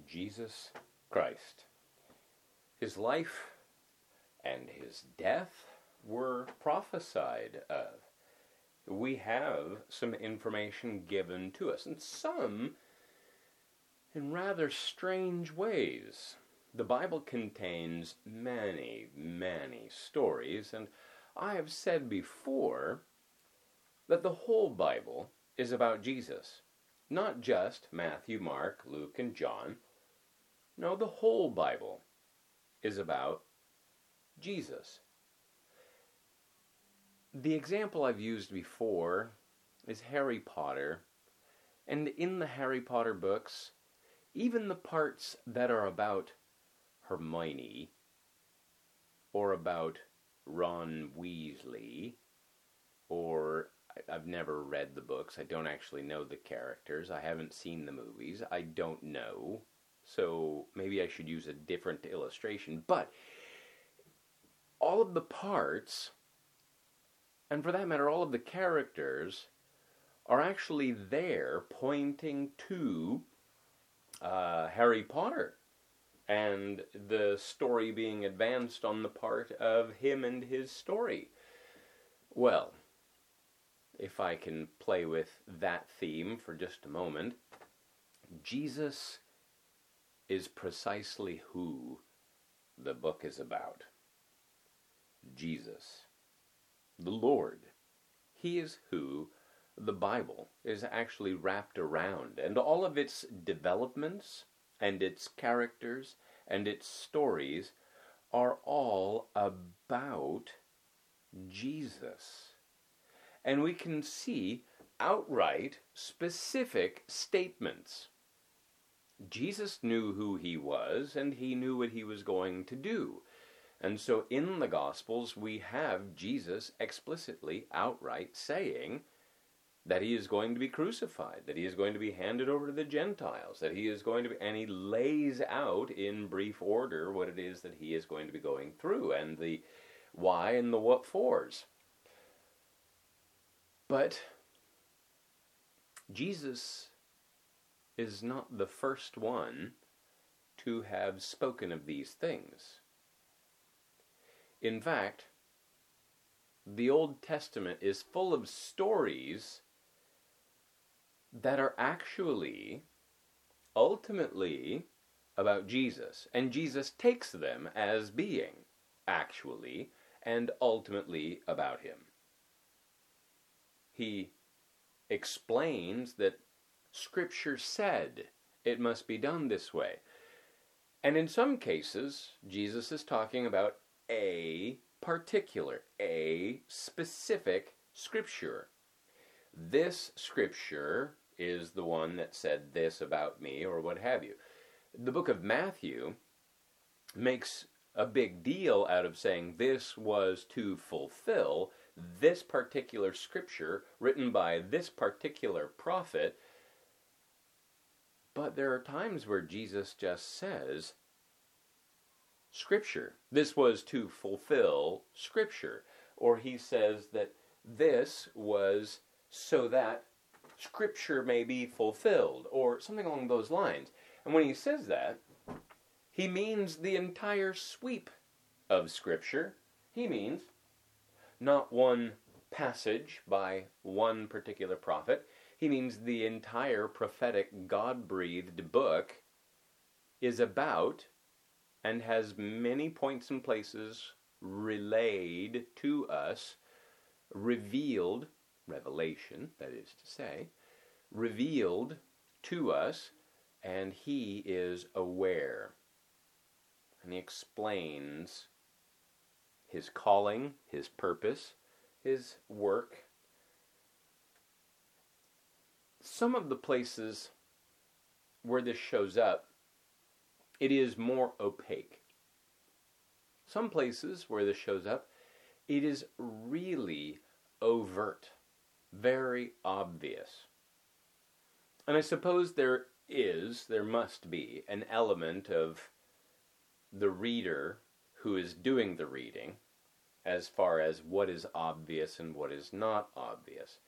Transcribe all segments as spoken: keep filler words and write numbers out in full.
Jesus Christ. His life and his death were prophesied of. We have some information given to us, and some in rather strange ways. The Bible contains many, many stories, and I have said before that the whole Bible is about Jesus. Not just Matthew, Mark, Luke, and John. No, the whole Bible is about Jesus. The example I've used before is Harry Potter. And in the Harry Potter books, even the parts that are about Hermione or about Ron Weasley, or I've never read the books, I don't actually know the characters, I haven't seen the movies, I don't know, so maybe I should use a different illustration, but all of the parts, and for that matter all of the characters, are actually there pointing to uh, Harry Potter and the story being advanced on the part of him and his story. Well, if I can play with that theme for just a moment, Jesus is precisely who the book is about. Jesus, the Lord. He is who the Bible is actually wrapped around, and all of its developments and its characters and its stories are all about Jesus. And we can see outright specific statements. Jesus knew who he was, and he knew what he was going to do. And so in the Gospels we have Jesus explicitly outright saying that he is going to be crucified, that he is going to be handed over to the Gentiles, that he is going to be, and he lays out in brief order what it is that he is going to be going through, and the why and the what fors. But Jesus is not the first one to have spoken of these things. In fact, the Old Testament is full of stories that are actually, ultimately, about Jesus. And Jesus takes them as being, actually, and ultimately about him. He explains that Scripture said it must be done this way. And in some cases, Jesus is talking about a particular, a specific Scripture. This Scripture is the one that said this about me, or what have you. The book of Matthew makes a big deal out of saying this was to fulfill this particular Scripture written by this particular prophet. But there are times where Jesus just says Scripture. This was to fulfill Scripture. Or he says that this was so that Scripture may be fulfilled, or something along those lines. And when he says that, he means the entire sweep of Scripture. He means not one passage by one particular prophet. He means the entire prophetic God-breathed book is about and has many points and places relayed to us, revealed, revelation, that is to say, revealed to us, and he is aware. And he explains his calling, his purpose, his work. Some of the places where this shows up, it is more opaque. Some places where this shows up, it is really overt, very obvious. And I suppose there is, there must be, an element of the reader who is doing the reading, as far as what is obvious and what is not obvious.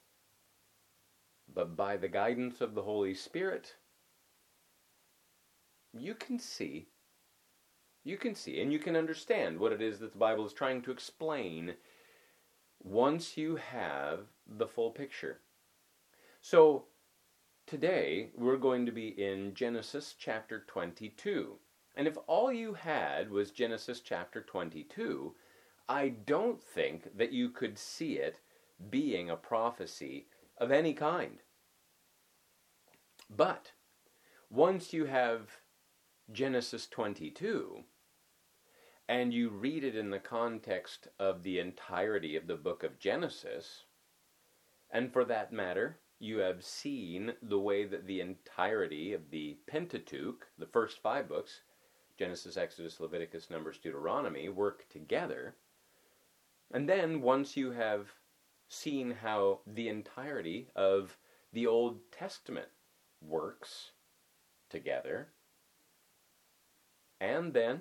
But by the guidance of the Holy Spirit, you can see, you can see, and you can understand what it is that the Bible is trying to explain once you have the full picture. So, today we're going to be in Genesis chapter twenty-two. And if all you had was Genesis chapter twenty-two, I don't think that you could see it being a prophecy of any kind. But once you have Genesis twenty-two, and you read it in the context of the entirety of the book of Genesis, and for that matter, you have seen the way that the entirety of the Pentateuch, the first five books, Genesis, Exodus, Leviticus, Numbers, Deuteronomy, work together, and then once you have seen how the entirety of the Old Testament works together, and then,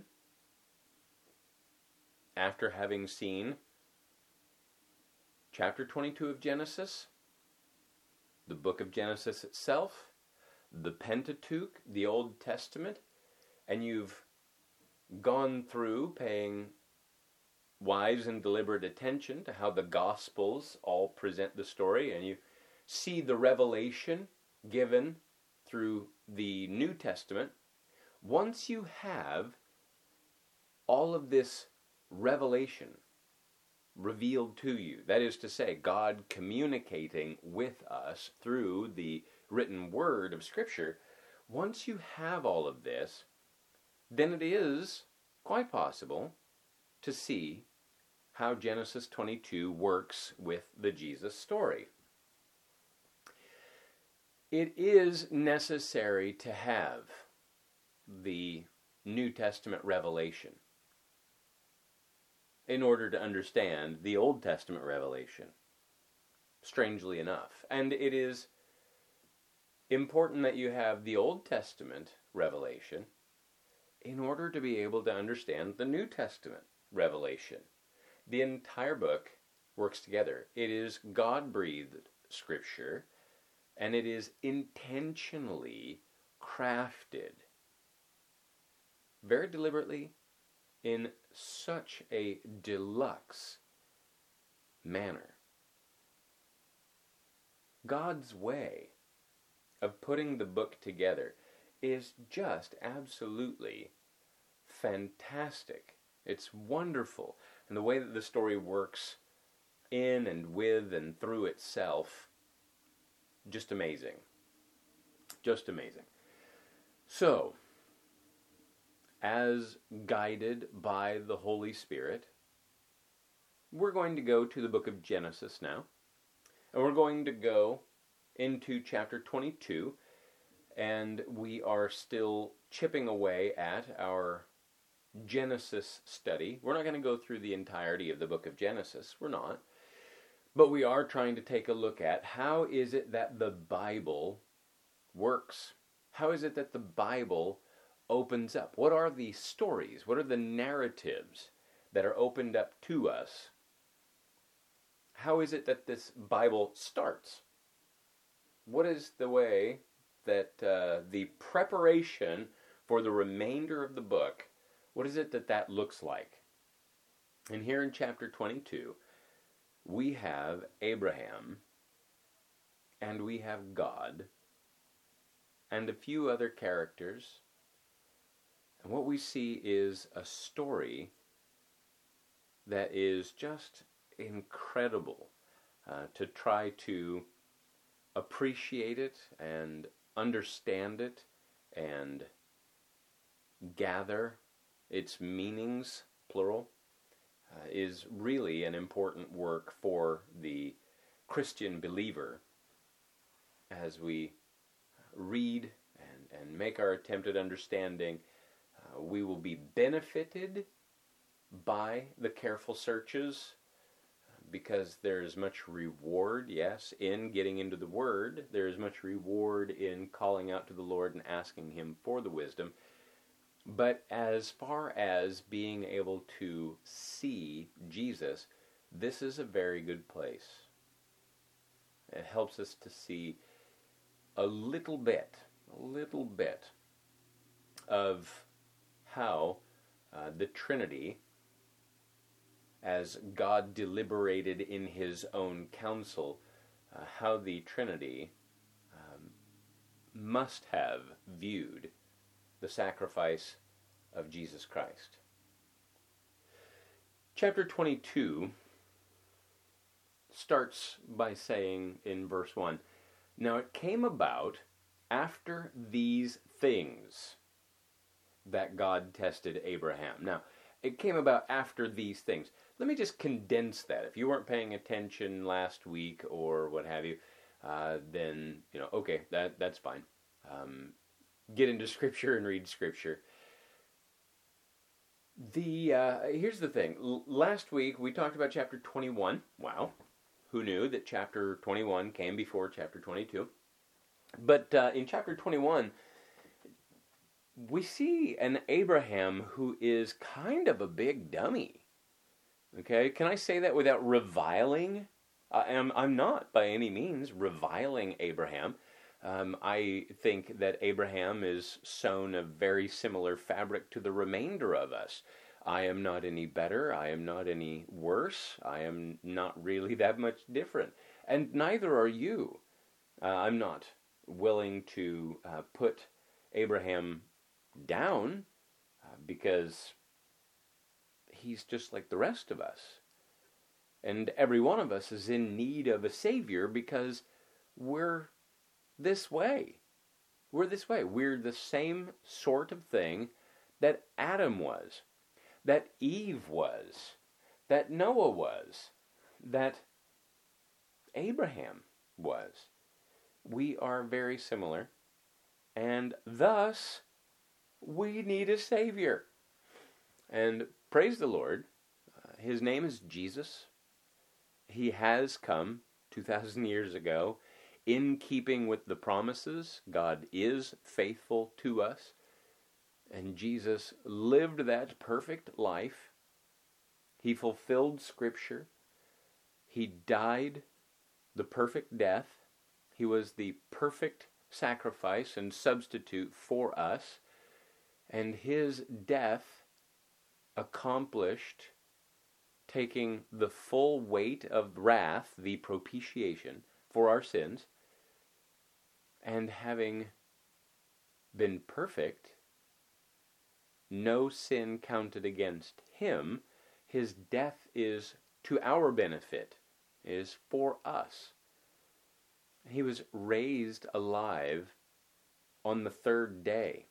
after having seen chapter twenty-two of Genesis, the book of Genesis itself, the Pentateuch, the Old Testament, and you've gone through paying wise and deliberate attention to how the Gospels all present the story, and you see the revelation given through the New Testament, once you have all of this revelation revealed to you, that is to say, God communicating with us through the written word of Scripture, once you have all of this, then it is quite possible to see how Genesis twenty-two works with the Jesus story. It is necessary to have the New Testament revelation in order to understand the Old Testament revelation, strangely enough. And it is important that you have the Old Testament revelation in order to be able to understand the New Testament revelation. The entire book works together. It is God-breathed Scripture, and it is intentionally crafted very deliberately in such a deluxe manner. God's way of putting the book together is just absolutely fantastic. It's wonderful. And the way that the story works in and with and through itself, just amazing. Just amazing. So, as guided by the Holy Spirit, we're going to go to the book of Genesis now. And we're going to go into chapter twenty-two. And we are still chipping away at our Genesis study. We're not going to go through the entirety of the book of Genesis. We're not. But we are trying to take a look at how is it that the Bible works? How is it that the Bible opens up? What are the stories? What are the narratives that are opened up to us? How is it that this Bible starts? What is the way that uh, the preparation for the remainder of the book, what is it that that looks like? And here in chapter twenty-two, we have Abraham, and we have God, and a few other characters. And what we see is a story that is just incredible uh, to try to appreciate it and understand it and gather its meanings, plural, uh, is really an important work for the Christian believer as we read and, and make our attempt at understanding. Uh, we will be benefited by the careful searches because there is much reward, yes, in getting into the Word. There is much reward in calling out to the Lord and asking Him for the wisdom. But as far as being able to see Jesus, this is a very good place. It helps us to see a little bit, a little bit of how uh, the Trinity, as God deliberated in his own counsel, uh, how the Trinity um, must have viewed the sacrifice of Jesus Christ. Chapter twenty-two starts by saying in verse one, "Now it came about after these things that God tested Abraham." Now, it came about after these things. Let me just condense that. If you weren't paying attention last week or what have you, uh, then, you know, okay, that that's fine. Um, get into Scripture and read Scripture. The uh, here's the thing. L- last week we talked about chapter twenty-one. Wow, who knew that chapter twenty-one came before chapter twenty-two? But uh, in chapter twenty-one, we see an Abraham who is kind of a big dummy. Okay, can I say that without reviling? I am, I'm not by any means reviling Abraham. Um, I think that Abraham is sewn of very similar fabric to the remainder of us. I am not any better. I am not any worse. I am not really that much different. And neither are you. Uh, I'm not willing to uh, put Abraham down uh, because he's just like the rest of us. And every one of us is in need of a Savior because we're this way. We're this way. We're the same sort of thing that Adam was, that Eve was, that Noah was, that Abraham was. We are very similar, and thus we need a Savior. And praise the Lord, uh, his name is Jesus. He has come two thousand years ago in keeping with the promises. God is faithful to us. And Jesus lived that perfect life. He fulfilled Scripture. He died the perfect death. He was the perfect sacrifice and substitute for us. And his death accomplished taking the full weight of wrath, the propitiation for our sins, and having been perfect, no sin counted against him, his death is to our benefit, is for us. He was raised alive on the third day.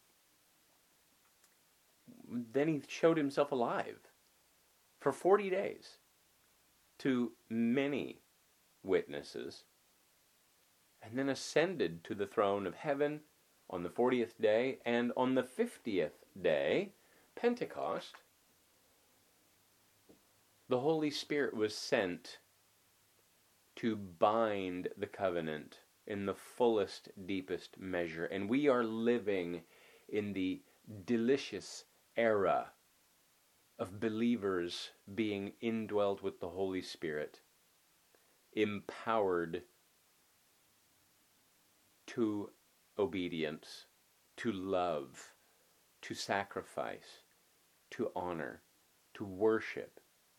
Then he showed himself alive for forty days to many witnesses, and then ascended to the throne of heaven on the fortieth day, and on the fiftieth day, Pentecost, the Holy Spirit was sent to bind the covenant in the fullest, deepest measure. And we are living in the delicious era of believers being indwelt with the Holy Spirit, empowered to obedience, to love, to sacrifice, to honor, to worship.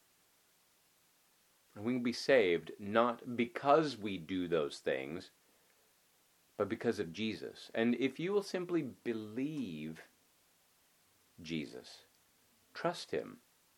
And we can be saved not because we do those things, but because of Jesus. And if you will simply believe Jesus, trust him,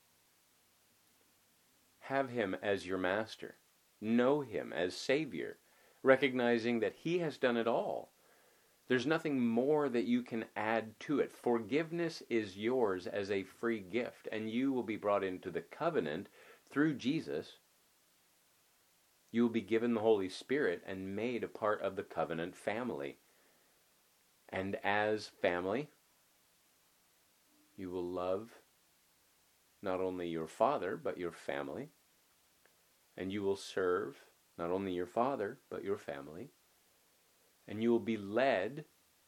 have him as your master, know him as Savior, recognizing that he has done it all. There's nothing more that you can add to it. Forgiveness is yours as a free gift, and you will be brought into the covenant through Jesus. You will be given the Holy Spirit and made a part of the covenant family. And as family, you will love not only your father, but your family. And you will serve not only your father, but your family. And you will be led,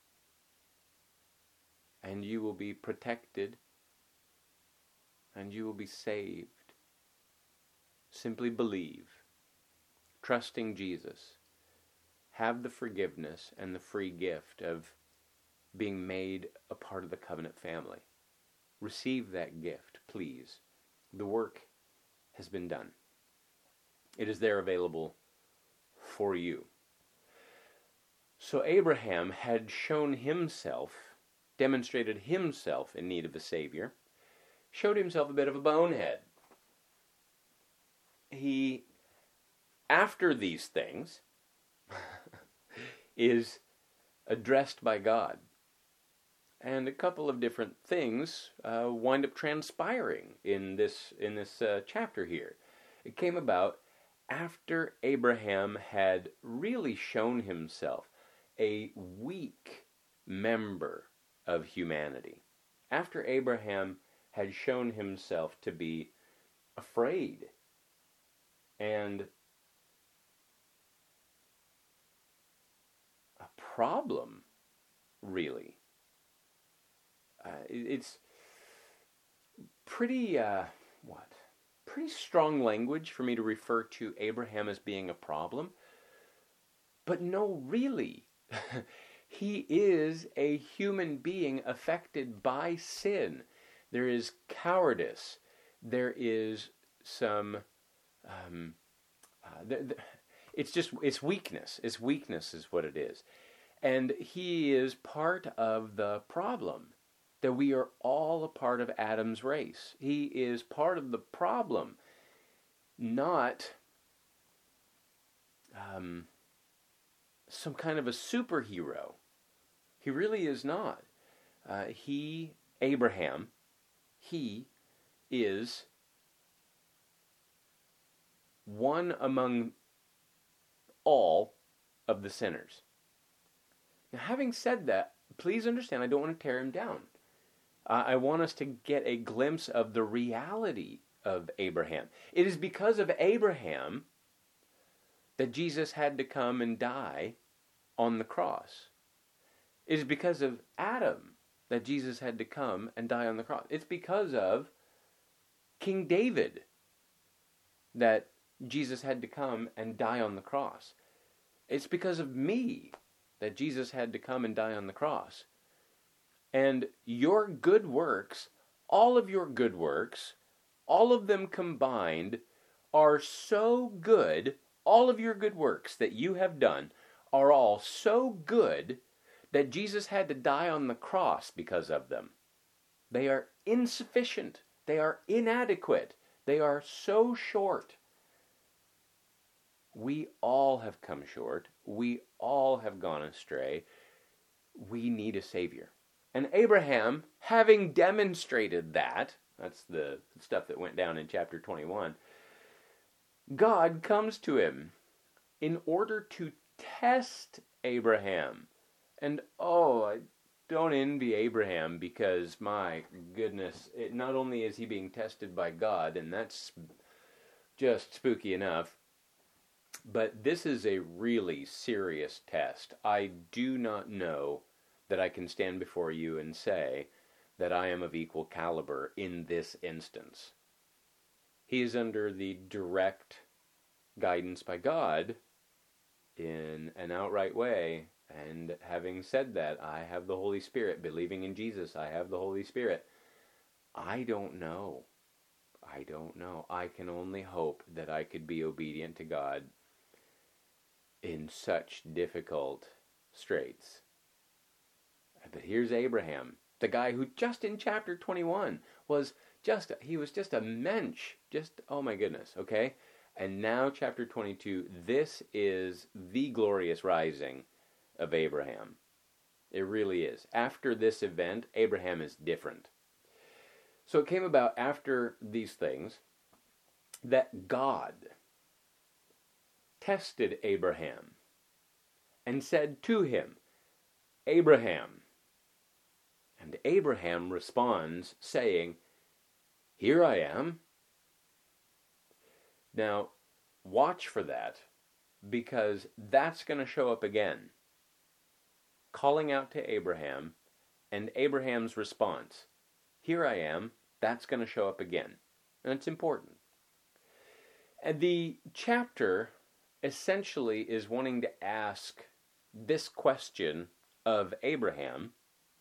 and you will be protected, and you will be saved. Simply believe, trusting Jesus. Have the forgiveness and the free gift of being made a part of the covenant family. Receive that gift, please. The work has been done. It is there available for you. So Abraham had shown himself, demonstrated himself in need of a Savior, showed himself a bit of a bonehead. He, after these things, is addressed by God. And a couple of different things uh, wind up transpiring in this, in this uh, chapter here. It came about after Abraham had really shown himself a weak member of humanity. After Abraham had shown himself to be afraid and a problem, really. Uh, it's pretty, uh, what? Pretty strong language for me to refer to Abraham as being a problem. But no, really. He is a human being affected by sin. There is cowardice. There is some, um, uh, th- th- it's just, it's weakness. It's weakness is what it is. And he is part of the problem, that we are all a part of Adam's race. He is part of the problem, not um, some kind of a superhero. He really is not. Uh, he, Abraham, he is one among all of the sinners. Now, having said that, please understand, I don't want to tear him down. Uh, I want us to get a glimpse of the reality of Abraham. It is because of Abraham that Jesus had to come and die on the cross. It is because of Adam that Jesus had to come and die on the cross. It's because of King David that Jesus had to come and die on the cross. It's because of me that Jesus had to come and die on the cross. And your good works, all of your good works, all of them combined, are so good, all of your good works that you have done are all so good that Jesus had to die on the cross because of them. They are insufficient. They are inadequate. They are so short. We all have come short. We all have gone astray. We need a Savior. And Abraham, having demonstrated that, that's the stuff that went down in chapter twenty-one, God comes to him in order to test Abraham. And oh, I don't envy Abraham because, my goodness, it, not only is he being tested by God, and that's just spooky enough, but this is a really serious test. I do not know that I can stand before you and say that I am of equal caliber in this instance. He is under the direct guidance by God in an outright way, and having said that, I have the Holy Spirit. Believing in Jesus, I have the Holy Spirit. I don't know. I don't know. I can only hope that I could be obedient to God in such difficult straits. But here's Abraham, the guy who just in chapter twenty-one was just, he was just a mensch. Just, oh my goodness, okay? And now chapter twenty-two, this is the glorious rising of Abraham. It really is. After this event, Abraham is different. So it came about after these things that God tested Abraham and said to him, Abraham. And Abraham responds saying, Here I am. Now, watch for that, because that's going to show up again. Calling out to Abraham, and Abraham's response, Here I am, that's going to show up again. And it's important. And the chapter essentially is wanting to ask this question of Abraham,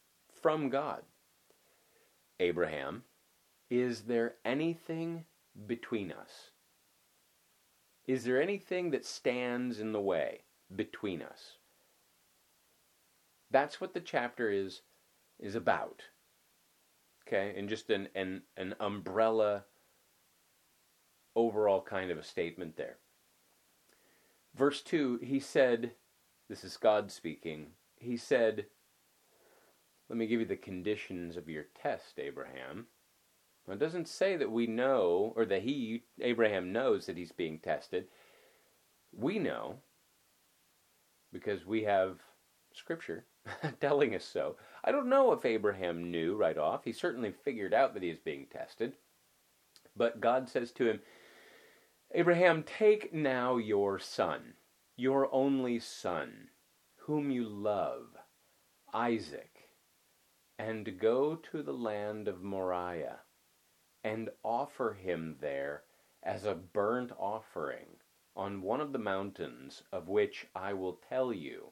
from God. Abraham, is there anything between us? Is there anything that stands in the way between us? That's what the chapter is is about. Okay, and just an, an, an umbrella overall kind of a statement there. Verse two, he said, this is God speaking, he said, let me give you the conditions of your test, Abraham. Now, it doesn't say that we know, or that he, Abraham, knows that he's being tested. We know, because we have Scripture telling us so. I don't know if Abraham knew right off. He certainly figured out that he is being tested. But God says to him, Abraham, take now your son, your only son, whom you love, Isaac, and go to the land of Moriah, and offer him there as a burnt offering on one of the mountains of which I will tell you.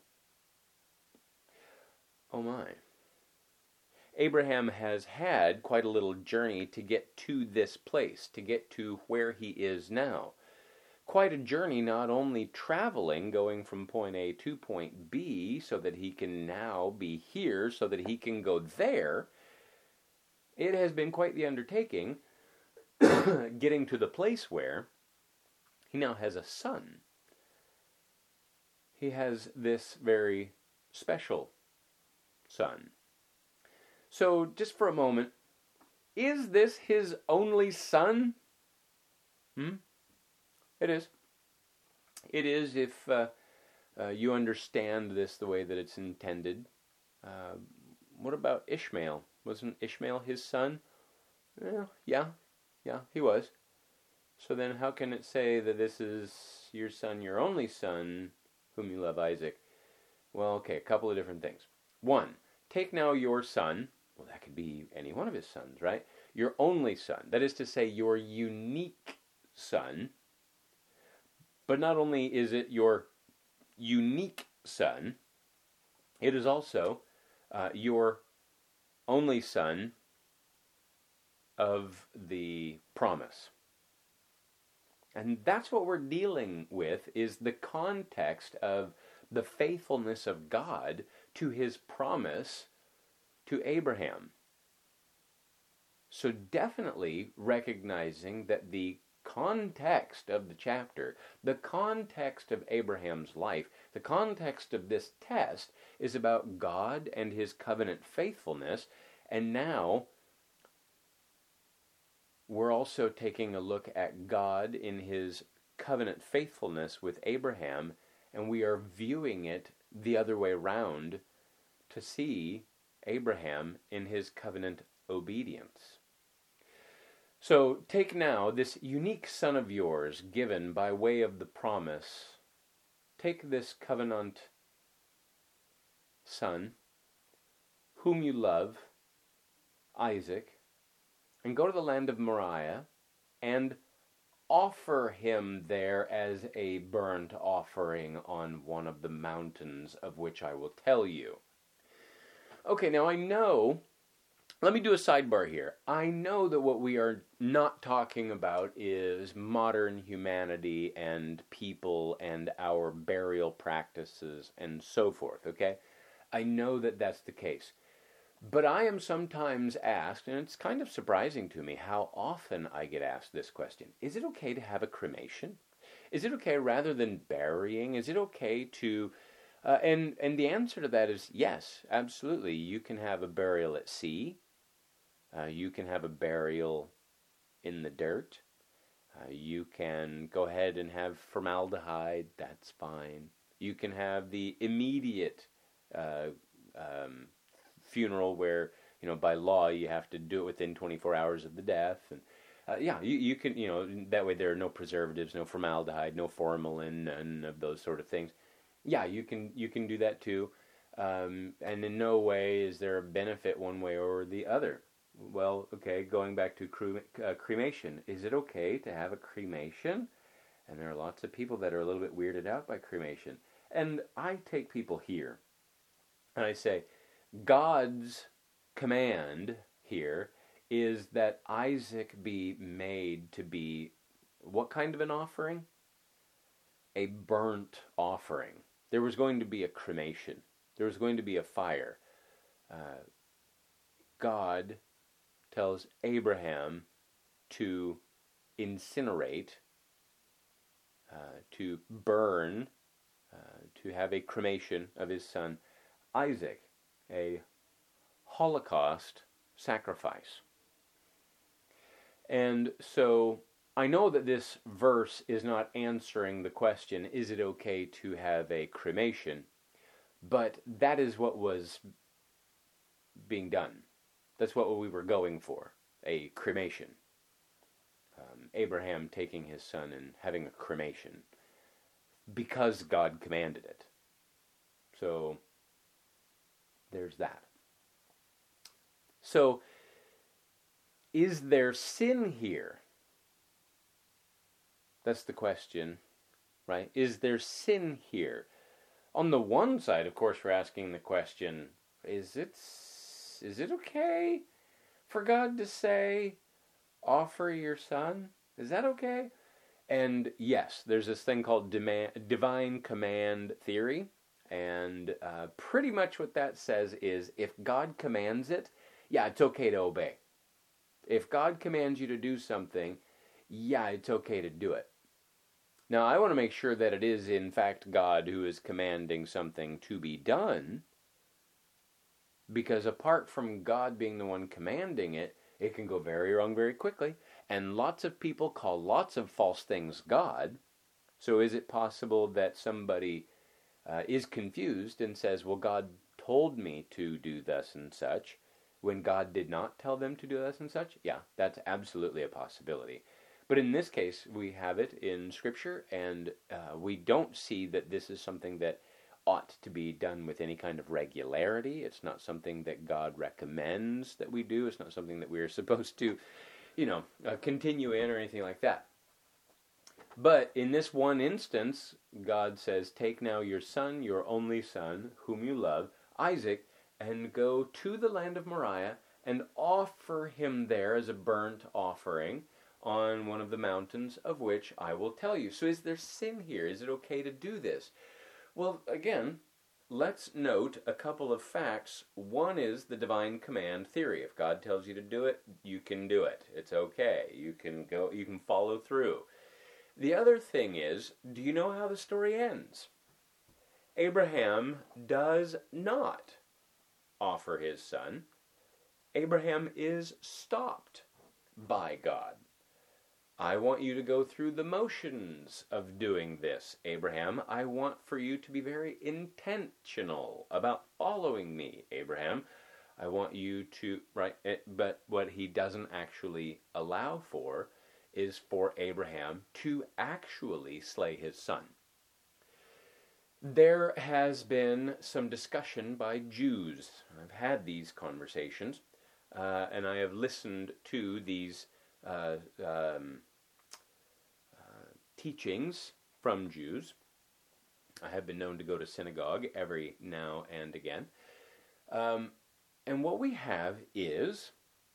Oh my. Abraham has had quite a little journey to get to this place, to get to where he is now. Quite a journey, not only traveling, going from point A to point B, so that he can now be here, so that he can go there. It has been quite the undertaking, getting to the place where he now has a son. He has this very special son. So, just for a moment, is this his only son? Hmm? It is. It is if uh, uh, you understand this the way that it's intended. Uh, what about Ishmael? Wasn't Ishmael his son? Well, yeah, yeah, he was. So then how can it say that this is your son, your only son, whom you love, Isaac? Well, okay, a couple of different things. One, take now your son. Well, that could be any one of his sons, right? Your only son. That is to say, your unique son. But not only is it your unique son, it is also uh, your only son of the promise. And that's what we're dealing with, is the context of the faithfulness of God to his promise to Abraham. So definitely recognizing that the context of the chapter, the context of Abraham's life, the context of this test is about God and his covenant faithfulness. And now we're also taking a look at God in his covenant faithfulness with Abraham, and we are viewing it the other way around to see Abraham in his covenant obedience. So take now this unique son of yours given by way of the promise. Take this covenant son, whom you love, Isaac, and go to the land of Moriah and offer him there as a burnt offering on one of the mountains of which I will tell you. Okay, now I know, let me do a sidebar here. I know that what we are not talking about is modern humanity and people and our burial practices and so forth, okay? I know that that's the case. But I am sometimes asked, and it's kind of surprising to me how often I get asked this question, is it okay to have a cremation? Is it okay rather than burying? Is it okay to... Uh, and, and the answer to that is yes, absolutely. You can have a burial at sea. Uh, you can have a burial in the dirt. Uh, you can go ahead and have formaldehyde. That's fine. You can have the immediate uh, um, funeral where, you know, by law you have to do it within twenty-four hours of the death. And uh, yeah, you, you can, you know, that way there are no preservatives, no formaldehyde, no formalin, none of those sort of things. Yeah, you can you can do that too. Um, and in no way is there a benefit one way or the other. Well, okay, going back to cre- uh, cremation. Is it okay to have a cremation? And there are lots of people that are a little bit weirded out by cremation. And I take people here, and I say, God's command here is that Isaac be made to be what kind of an offering? A burnt offering. There was going to be a cremation. There was going to be a fire. Uh, God tells Abraham to incinerate, uh, to burn, uh, to have a cremation of his son Isaac, a Holocaust sacrifice. And so I know that this verse is not answering the question, is it okay to have a cremation? But that is what was being done. That's what we were going for, a cremation. Um, Abraham taking his son and having a cremation because God commanded it. So there's that. So is there sin here? That's the question, right? Is there sin here? On the one side, of course, we're asking the question, is it, is it okay for God to say, offer your son? Is that okay? And yes, there's this thing called demand, divine command theory. And uh, pretty much what that says is if God commands it, yeah, it's okay to obey. If God commands you to do something, yeah, it's okay to do it. Now, I want to make sure that it is, in fact, God who is commanding something to be done, because apart from God being the one commanding it, it can go very wrong very quickly, and lots of people call lots of false things God. So is it possible that somebody uh, is confused and says, well, God told me to do thus and such, when God did not tell them to do thus and such? Yeah, that's absolutely a possibility. But in this case, we have it in Scripture, and uh, we don't see that this is something that ought to be done with any kind of regularity. It's not something that God recommends that we do. It's not something that we are supposed to, you know, uh, continue in or anything like that. But in this one instance, God says, take now your son, your only son, whom you love, Isaac, and go to the land of Moriah and offer him there as a burnt offering on one of the mountains of which I will tell you. So is there sin here? Is it okay to do this? Well, again, let's note a couple of facts. One is the divine command theory. If God tells you to do it, you can do it. It's okay. You can go, you can follow through. The other thing is, do you know how the story ends? Abraham does not offer his son. Abraham is stopped by God. I want you to go through the motions of doing this, Abraham. I want for you to be very intentional about following me, Abraham. I want you to, right, but what he doesn't actually allow for is for Abraham to actually slay his son. There has been some discussion by Jews. I've had these conversations, uh, and I have listened to these uh, um, uh, teachings from Jews. I have been known to go to synagogue every now and again. Um, and what we have is,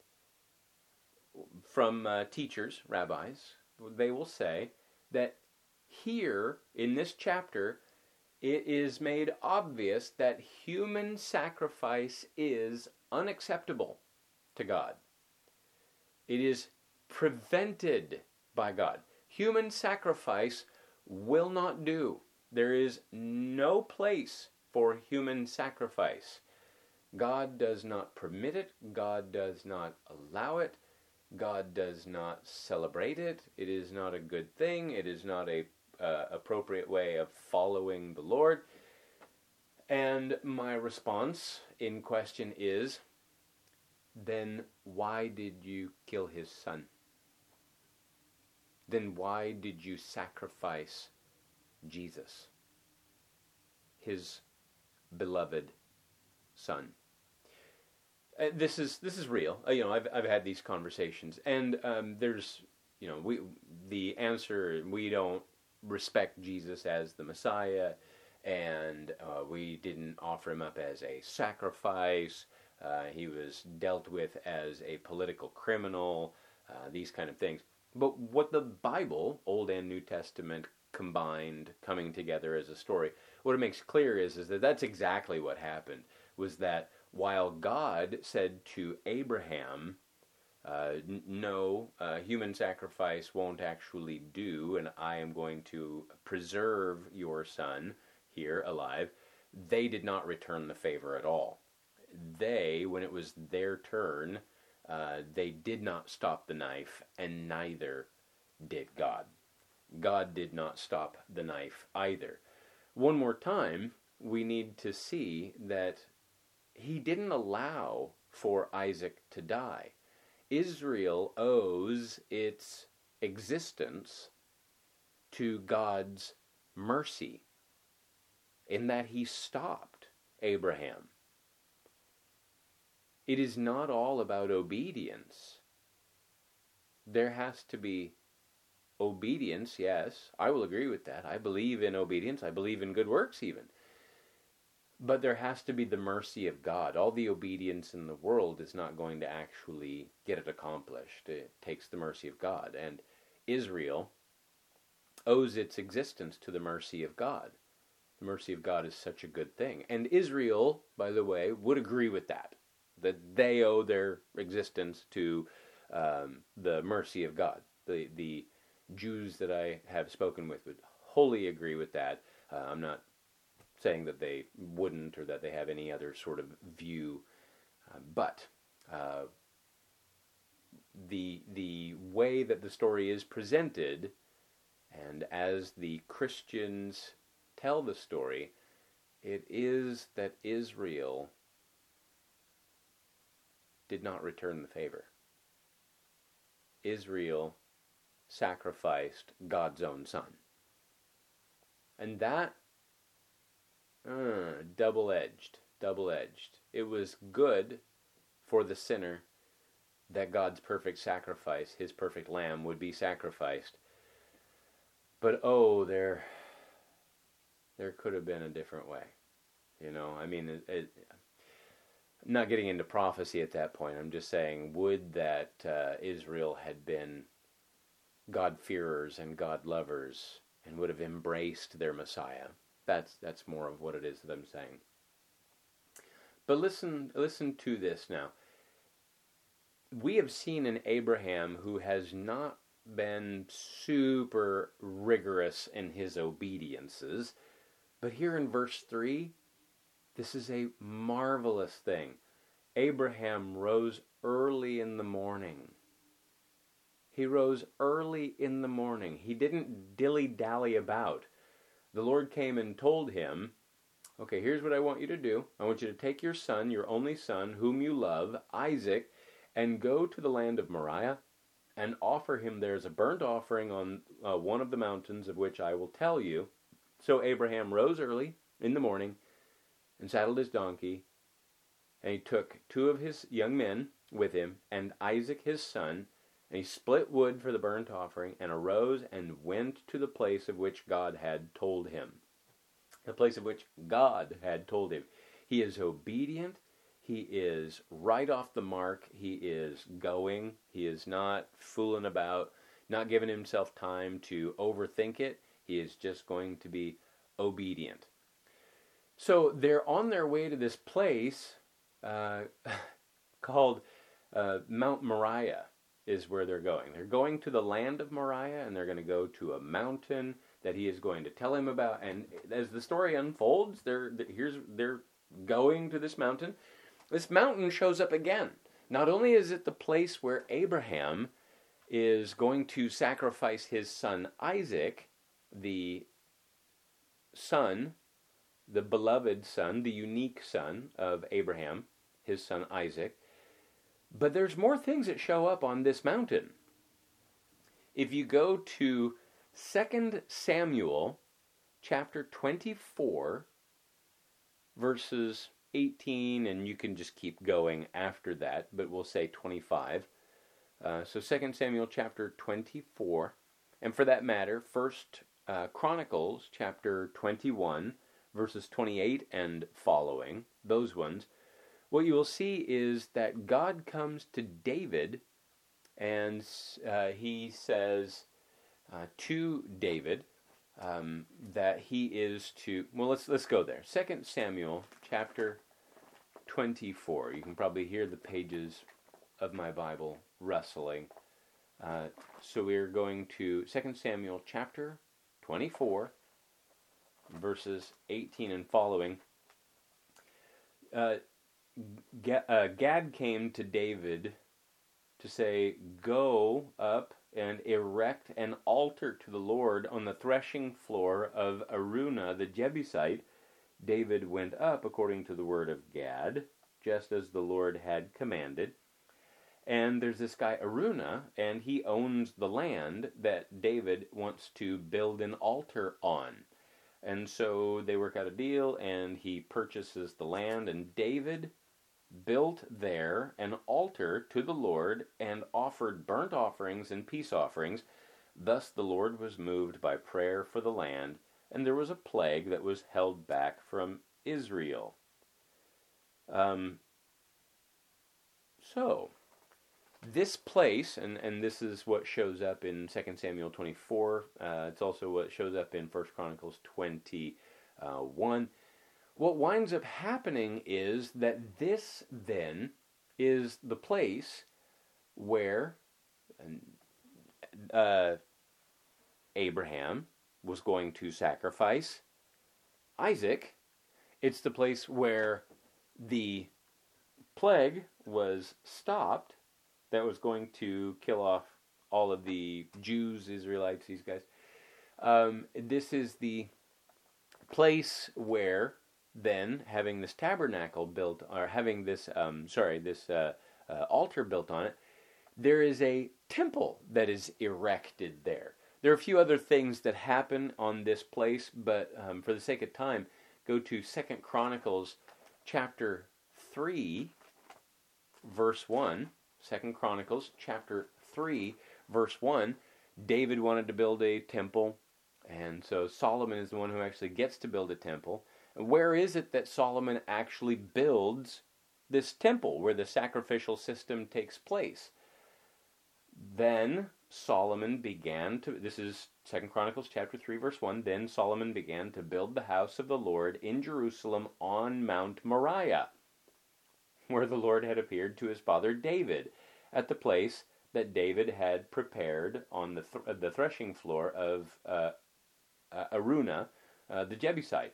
from uh, teachers, rabbis, they will say that here in this chapter, it is made obvious that human sacrifice is unacceptable to God. It is prevented by God. Human sacrifice will not do. There is no place for human sacrifice. God does not permit it. God does not allow it. God does not celebrate it. It is not a good thing. It is not a uh, appropriate way of following the Lord. And my response in question is, then why did you kill his son? Then why did you sacrifice Jesus, his beloved son? Uh, this is this is real. Uh, you know, I've I've had these conversations, and um, there's you know we the answer we don't respect Jesus as the Messiah, and uh, we didn't offer him up as a sacrifice. Uh, he was dealt with as a political criminal, uh, these kind of things. But what the Bible, Old and New Testament combined, coming together as a story, what it makes clear is, is that that's exactly what happened, was that while God said to Abraham, uh, no, uh, human sacrifice won't actually do, and I am going to preserve your son here alive, they did not return the favor at all. They, when it was their turn, uh, they did not stop the knife, and neither did God. God did not stop the knife either. One more time, we need to see that he didn't allow for Isaac to die. Israel owes its existence to God's mercy, in that he stopped Abraham. It is not all about obedience. There has to be obedience, yes, I will agree with that. I believe in obedience. I believe in good works even. But there has to be the mercy of God. All the obedience in the world is not going to actually get it accomplished. It takes the mercy of God. And Israel owes its existence to the mercy of God. The mercy of God is such a good thing. And Israel, by the way, would agree with that. That they owe their existence to um, the mercy of God. The, the Jews that I have spoken with would wholly agree with that. Uh, I'm not saying that they wouldn't or that they have any other sort of view, uh, but uh, the the way that the story is presented, and as the Christians tell the story, it is that Israel did not return the favor. Israel sacrificed God's own son. And that, uh, double-edged, double-edged. It was good for the sinner that God's perfect sacrifice, his perfect lamb, would be sacrificed. But oh, there, there could have been a different way. You know, I mean, it, it, I'm not getting into prophecy at that point. I'm just saying, would that uh, Israel had been God-fearers and God-lovers and would have embraced their Messiah. That's that's more of what it is that I'm saying. But listen, listen to this now. We have seen an Abraham who has not been super rigorous in his obediences, but here in verse three, this is a marvelous thing. Abraham rose early in the morning. He rose early in the morning. He didn't dilly-dally about. The Lord came and told him, okay, here's what I want you to do. I want you to take your son, your only son, whom you love, Isaac, and go to the land of Moriah and offer him there as a burnt offering on uh, one of the mountains of which I will tell you. So Abraham rose early in the morning and saddled his donkey, and he took two of his young men with him and Isaac his son, and he split wood for the burnt offering, and arose and went to the place of which God had told him. The place of which God had told him. He is obedient. He is right off the mark. He is going. He is not fooling about, not giving himself time to overthink it. He is just going to be obedient. So they're on their way to this place uh, called uh, Mount Moriah. Is where they're going. They're going to the land of Moriah, and they're going to go to a mountain that he is going to tell him about. And as the story unfolds, they're here's they're going to this mountain. This mountain shows up again. Not only is it the place where Abraham is going to sacrifice his son Isaac, the son, the beloved son, the unique son of Abraham, his son Isaac, but there's more things that show up on this mountain. If you go to Second Samuel chapter twenty-four, verses eighteen, and you can just keep going after that, but we'll say twenty-five. Uh, so Second Samuel chapter twenty-four, and for that matter, First uh, Chronicles chapter twenty-one, verses twenty-eight and following, those ones, what you will see is that God comes to David, and uh, he says uh, to David um, that he is to. Well, let's let's go there. Second Samuel chapter twenty-four. You can probably hear the pages of my Bible rustling. Uh, so we're going to Second Samuel chapter twenty-four, verses eighteen and following. Uh, Gad came to David to say, "Go up and erect an altar to the Lord on the threshing floor of Araunah the Jebusite." David went up according to the word of Gad, just as the Lord had commanded. And there's this guy Araunah, and he owns the land that David wants to build an altar on. And so they work out a deal, and he purchases the land, and David built there an altar to the Lord and offered burnt offerings and peace offerings. Thus the Lord was moved by prayer for the land, and there was a plague that was held back from Israel. Um, so, this place, and, and this is what shows up in Second Samuel twenty-four, uh, it's also what shows up in First Chronicles twenty-one. What winds up happening is that this then is the place where uh, Abraham was going to sacrifice Isaac. It's the place where the plague was stopped that was going to kill off all of the Jews, Israelites, these guys. Um, this is the place where then, having this tabernacle built, or having this, um, sorry, this uh, uh, altar built on it, there is a temple that is erected there. There are a few other things that happen on this place, but um, for the sake of time, go to Second Chronicles chapter three, verse one. Second Chronicles chapter three, verse one. David wanted to build a temple, and so Solomon is the one who actually gets to build a temple. And where is it that Solomon actually builds this temple, where the sacrificial system takes place? Then Solomon began to, this is Second Chronicles chapter three, verse one, then Solomon began to build the house of the Lord in Jerusalem on Mount Moriah, where the Lord had appeared to his father David, at the place that David had prepared on the th- the threshing floor of uh, uh, Araunah, uh, the Jebusite.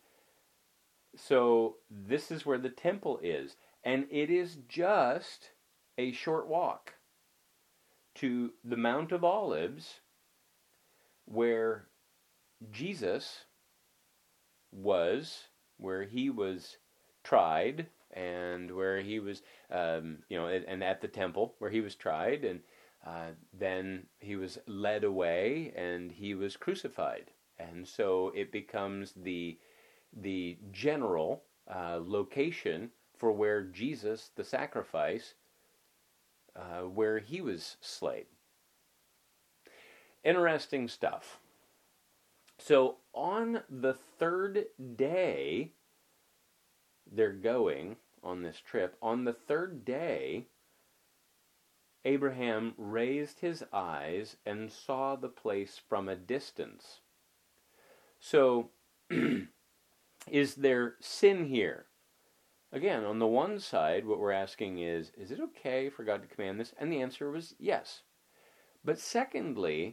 So this is where the temple is, and it is just a short walk to the Mount of Olives, where Jesus was, where he was tried, and where he was, um, you know, and at the temple where he was tried, and uh, then he was led away, and he was crucified, and so it becomes the the general uh, location for where Jesus, the sacrifice, uh, where he was slain. Interesting stuff. So on the third day, they're going on this trip. On the third day, Abraham raised his eyes and saw the place from a distance. So, is there sin here? Again, on the one side, what we're asking is, is it okay for God to command this? And the answer was yes. But secondly,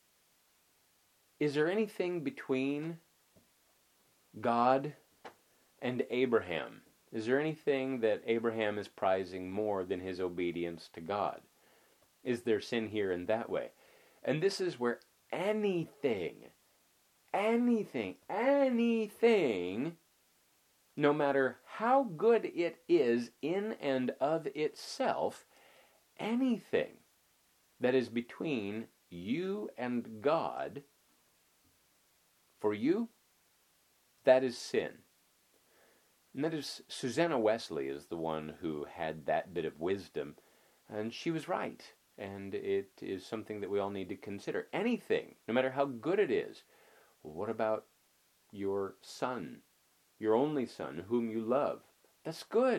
is there anything between God and Abraham? Is there anything that Abraham is prizing more than his obedience to God? Is there sin here in that way? And this is where anything, anything, anything, no matter how good it is in and of itself, anything that is between you and God, for you, that is sin. And that is, Susanna Wesley is the one who had that bit of wisdom, and she was right. And it is something that we all need to consider. Anything, no matter how good it is. Well, what about your son, your only son, whom you love? That's good.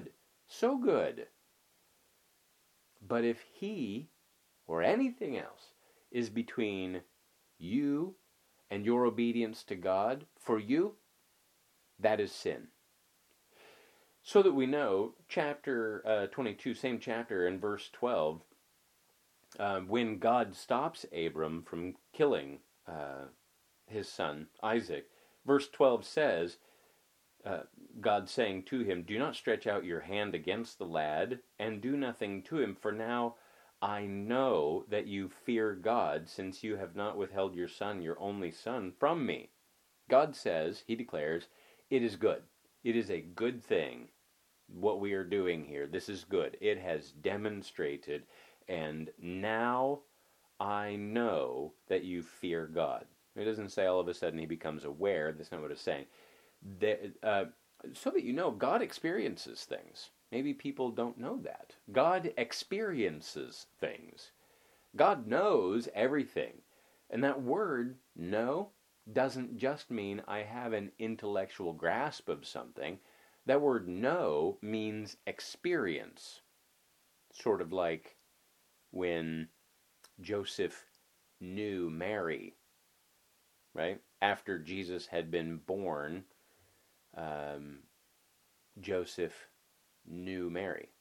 so good. But if he or anything else is between you and your obedience to God, for you, that is sin. So that we know, chapter uh, twenty-two, same chapter, in verse twelve, uh, when God stops Abram from killing uh, his son Isaac, verse twelve says, uh, God saying to him, "Do not stretch out your hand against the lad, and do nothing to him, for now I know that you fear God, since you have not withheld your son, your only son, from me." God says, he declares, it is good. It is a good thing, what we are doing here. This is good. It has demonstrated, and now I know that you fear God. It doesn't say all of a sudden he becomes aware. That's not what it's saying. That, uh, so that you know, God experiences things. Maybe people don't know that. God experiences things. God knows everything. And that word, know, doesn't just mean I have an intellectual grasp of something. That word know means experience. Sort of like when Joseph knew Mary, right? After Jesus had been born, um, Joseph knew Mary.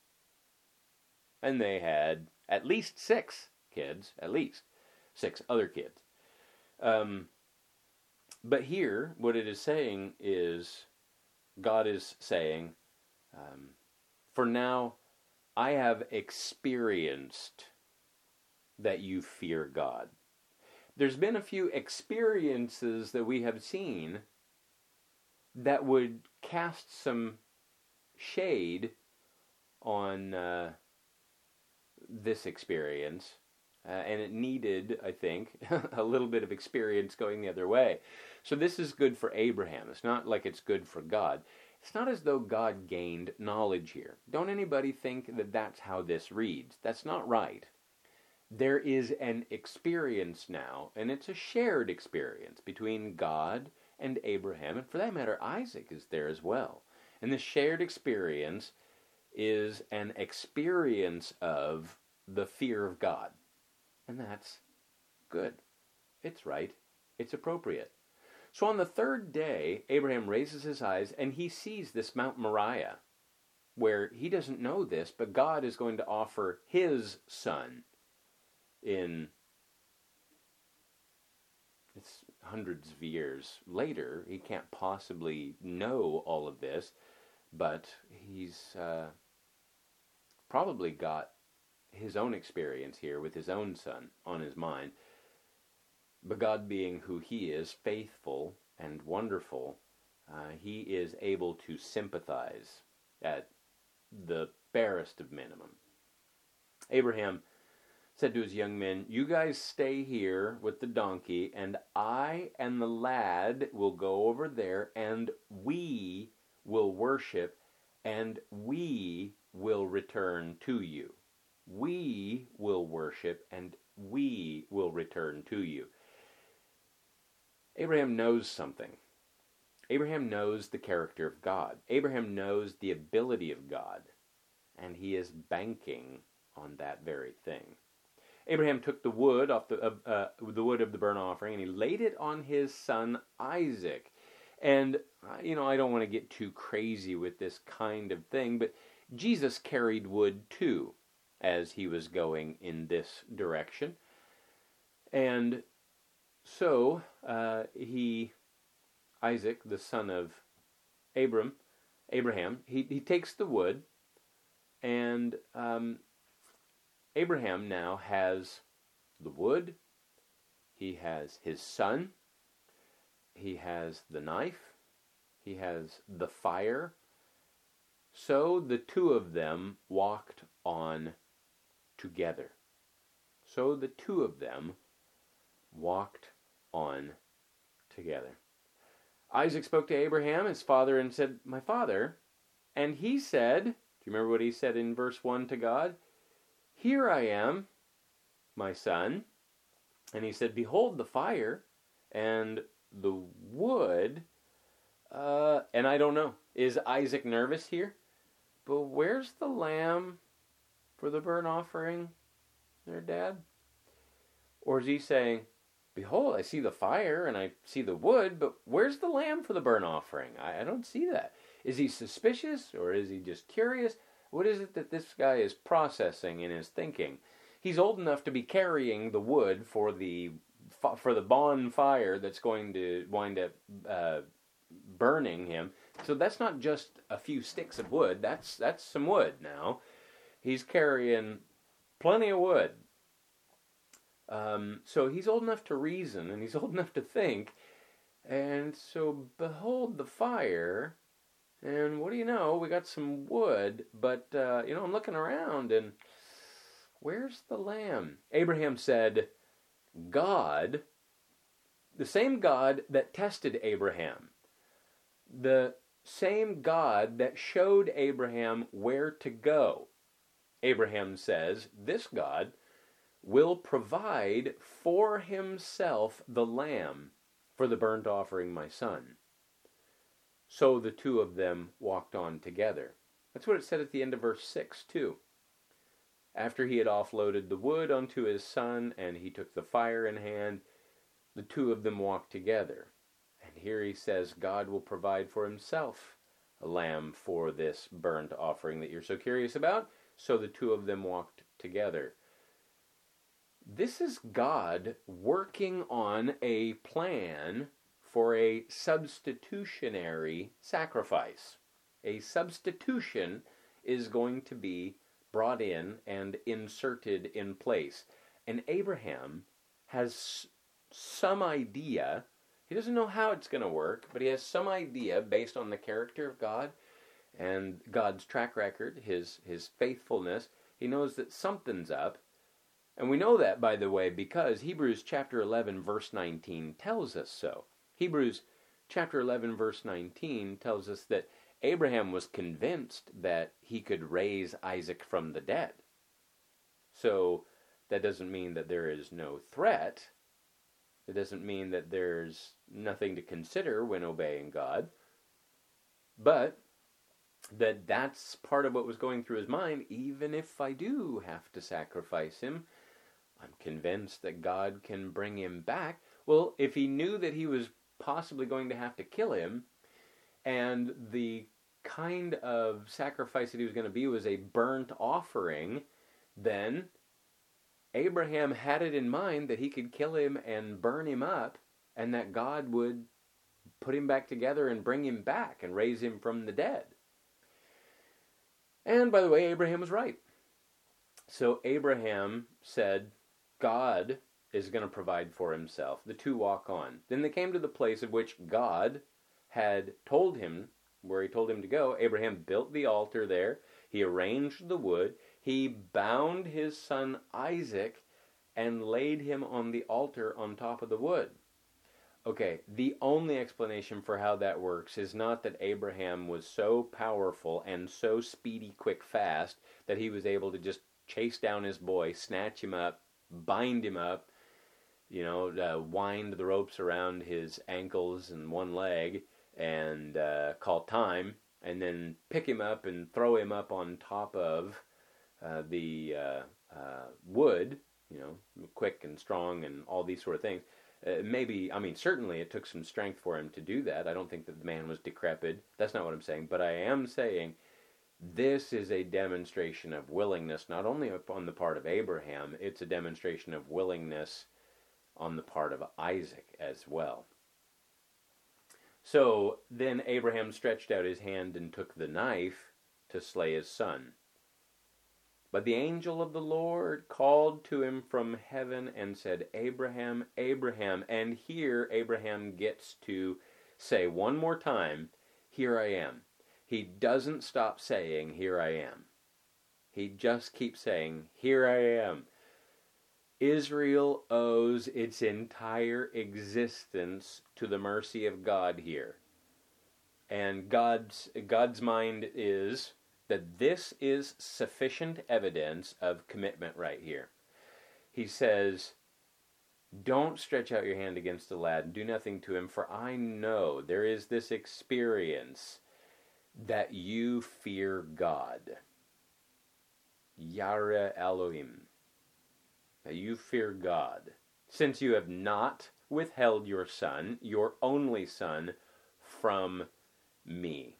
And they had at least six kids, at least six other kids. Um, but here, what it is saying is, God is saying, um, for now, I have experienced that you fear God. There's been a few experiences that we have seen that would cast some shade on uh, this experience, uh, and it needed, I think, a little bit of experience going the other way. So this is good for Abraham. It's not like it's good for God. It's not as though God gained knowledge here. Don't anybody think that that's how this reads. That's not right. There is an experience now, and it's a shared experience between God and Abraham, and for that matter, Isaac is there as well. And this shared experience is an experience of the fear of God. And that's good. It's right. It's appropriate. So on the third day, Abraham raises his eyes and he sees this Mount Moriah, where he doesn't know this, but God is going to offer his son in, it's hundreds of years later. He can't possibly know all of this, but he's uh, probably got his own experience here with his own son on his mind. But God, being who he is, faithful and wonderful, uh, he is able to sympathize at the barest of minimum. Abraham said to his young men, "You guys stay here with the donkey, and I and the lad will go over there, and we will worship, and we will return to you. We will worship, and we will return to you." Abraham knows something. Abraham knows the character of God. Abraham knows the ability of God, and he is banking on that very thing. Abraham took the wood off the uh, uh, the wood of the burnt offering, and he laid it on his son Isaac. And uh, you know, I don't want to get too crazy with this kind of thing, but Jesus carried wood too, as he was going in this direction. And so uh, he, Isaac, the son of Abram, Abraham, he, he takes the wood, and um, Abraham now has the wood, he has his son, he has the knife, he has the fire. So the two of them walked on together. So the two of them walked on together. Isaac spoke to Abraham, his father, and said, "My father." And he said, do you remember what he said in verse one to God? "Here I am, my son." And he said, "Behold the fire and the wood." Uh, and I don't know, is Isaac nervous here? but where's the lamb for the burnt offering there, Dad? Or is he saying, behold, I see the fire and I see the wood, but where's the lamb for the burnt offering? I, I don't see that. Is he suspicious or is he just curious? What is it that this guy is processing in his thinking? He's old enough to be carrying the wood for the for the bonfire that's going to wind up uh, burning him. So that's not just a few sticks of wood. That's that's some wood now. He's carrying plenty of wood. Um, so he's old enough to reason, and he's old enough to think. And so, behold the fire, and what do you know? We got some wood, but, uh, you know, I'm looking around, and where's the lamb? Abraham said, God, the same God that tested Abraham, the same God that showed Abraham where to go. Abraham says, this God will provide for himself the lamb for the burnt offering, my son. So the two of them walked on together. That's what it said at the end of verse six, too. After he had offloaded the wood onto his son, and he took the fire in hand, the two of them walked together. And here he says, God will provide for himself a lamb for this burnt offering that you're so curious about. So the two of them walked together. This is God working on a plan for a substitutionary sacrifice. A substitution is going to be brought in and inserted in place. And Abraham has some idea. He doesn't know how it's going to work, but he has some idea based on the character of God and God's track record, his, his faithfulness. He knows that something's up. And we know that, by the way, because Hebrews chapter eleven, verse nineteen tells us so. Hebrews chapter eleven, verse nineteen tells us that Abraham was convinced that he could raise Isaac from the dead. So that doesn't mean that there is no threat. It doesn't mean that there's nothing to consider when obeying God. But that that's part of what was going through his mind. Even if I do have to sacrifice him, I'm convinced that God can bring him back. Well, if he knew that he was possibly going to have to kill him, and the kind of sacrifice that he was going to be was a burnt offering, then Abraham had it in mind that he could kill him and burn him up, and that God would put him back together and bring him back and raise him from the dead. And by the way, Abraham was right. So Abraham said, God is going to provide for himself. The two walk on. Then they came to the place of which God had told him, where he told him to go. Abraham built the altar there. He arranged the wood. He bound his son Isaac and laid him on the altar on top of the wood. Okay, the only explanation for how that works is not that Abraham was so powerful and so speedy, quick, fast that he was able to just chase down his boy, snatch him up, bind him up, you know, uh, wind the ropes around his ankles and one leg, and uh, call time, and then pick him up and throw him up on top of uh, the uh, uh, wood, you know, quick and strong and all these sort of things. Uh, maybe, I mean, certainly it took some strength for him to do that. I don't think that the man was decrepit. That's not what I'm saying. But I am saying this is a demonstration of willingness, not only on the part of Abraham, it's a demonstration of willingness on the part of Isaac as well. So then Abraham stretched out his hand and took the knife to slay his son. But the angel of the Lord called to him from heaven and said, Abraham, Abraham. And here Abraham gets to say one more time, here I am. He doesn't stop saying, here I am. He just keeps saying, here I am. Israel owes its entire existence to the mercy of God here. And God's, God's mind is that this is sufficient evidence of commitment right here. He says, don't stretch out your hand against the lad and do nothing to him, for I know there is this experience that you fear God. Yare Elohim. That you fear God, since you have not withheld your son, your only son, from me.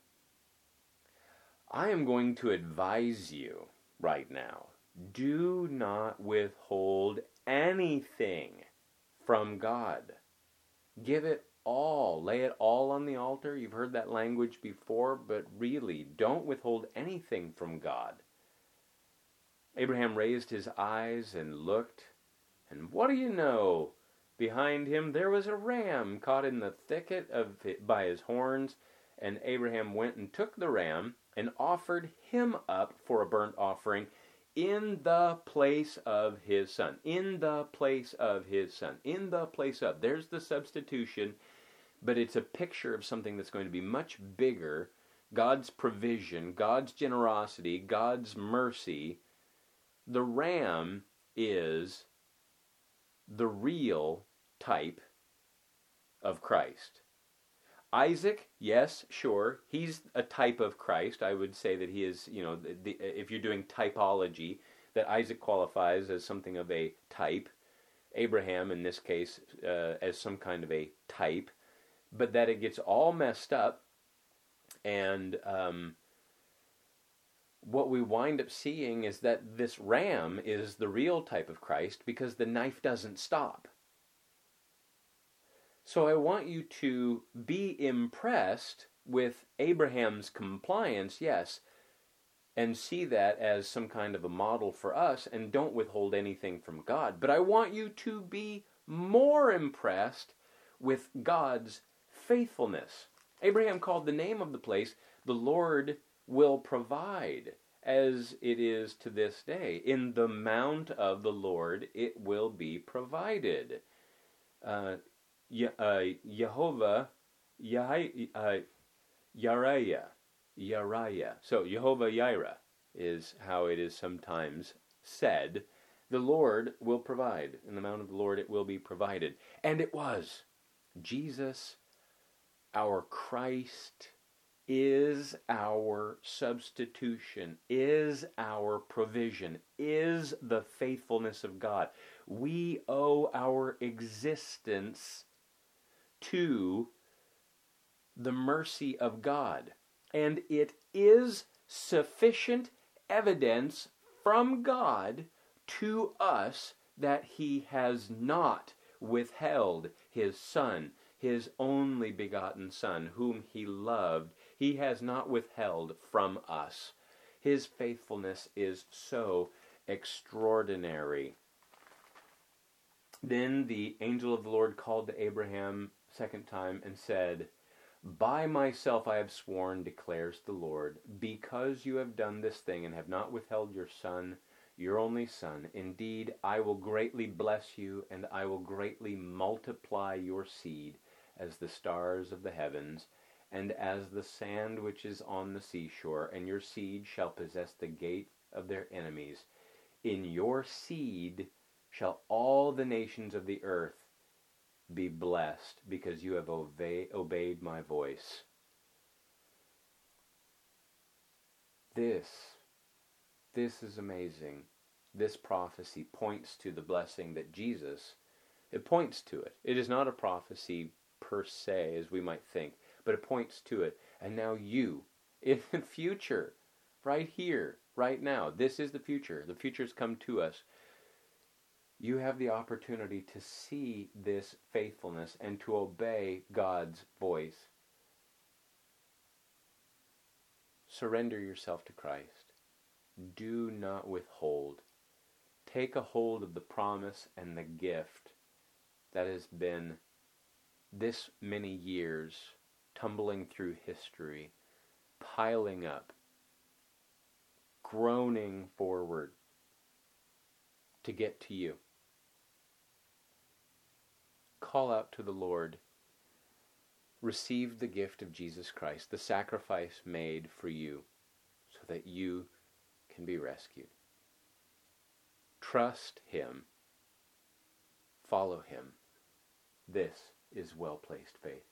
I am going to advise you right now, do not withhold anything from God. Give it all. Lay it all on the altar. You've heard that language before, but really, don't withhold anything from God. Abraham raised his eyes and looked, and what do you know? Behind him there was a ram caught in the thicket of it by his horns, and Abraham went and took the ram and offered him up for a burnt offering in the place of his son. In the place of his son. In the place of. There's the substitution, but it's a picture of something that's going to be much bigger. God's provision, God's generosity, God's mercy. The ram is the real type of Christ. Isaac, yes, sure, he's a type of Christ. I would say that he is, you know, the, the, if you're doing typology, that Isaac qualifies as something of a type. Abraham, in this case, uh, as some kind of a type. But that it gets all messed up, and um, what we wind up seeing is that this ram is the real type of Christ because the knife doesn't stop. So I want you to be impressed with Abraham's compliance, yes, and see that as some kind of a model for us, and don't withhold anything from God. But I want you to be more impressed with God's faithfulness. Abraham called the name of the place, "The Lord will provide," as it is to this day. In the mount of the Lord it will be provided. Uh, Ye- uh, Yehovah, Yah- uh, Yaraya, Yaraya. So Yehovah Yireh is how it is sometimes said. The Lord will provide. In the mount of the Lord it will be provided. And it was. Jesus, our Christ, is our substitution, is our provision, is the faithfulness of God. We owe our existence to the mercy of God. And it is sufficient evidence from God to us that He has not withheld His Son, His only begotten Son, whom He loved. He has not withheld from us. His faithfulness is so extraordinary. Then the angel of the Lord called to Abraham second time and said, "By myself I have sworn, declares the Lord, because you have done this thing and have not withheld your son, your only son. Indeed, I will greatly bless you, and I will greatly multiply your seed as the stars of the heavens, and as the sand which is on the seashore, and your seed shall possess the gate of their enemies. In your seed shall all the nations of the earth be blessed, because you have obey, obeyed my voice." This, this is amazing. This prophecy points to the blessing that Jesus, it points to it. It is not a prophecy per se, as we might think, but it points to it. And now you, in the future, right here, right now, this is the future. The future's come to us. You have the opportunity to see this faithfulness and to obey God's voice. Surrender yourself to Christ. Do not withhold. Take a hold of the promise and the gift that has been this many years tumbling through history, piling up, groaning forward to get to you. Call out to the Lord. Receive the gift of Jesus Christ, the sacrifice made for you, so that you can be rescued. Trust Him. Follow Him. This is well-placed faith.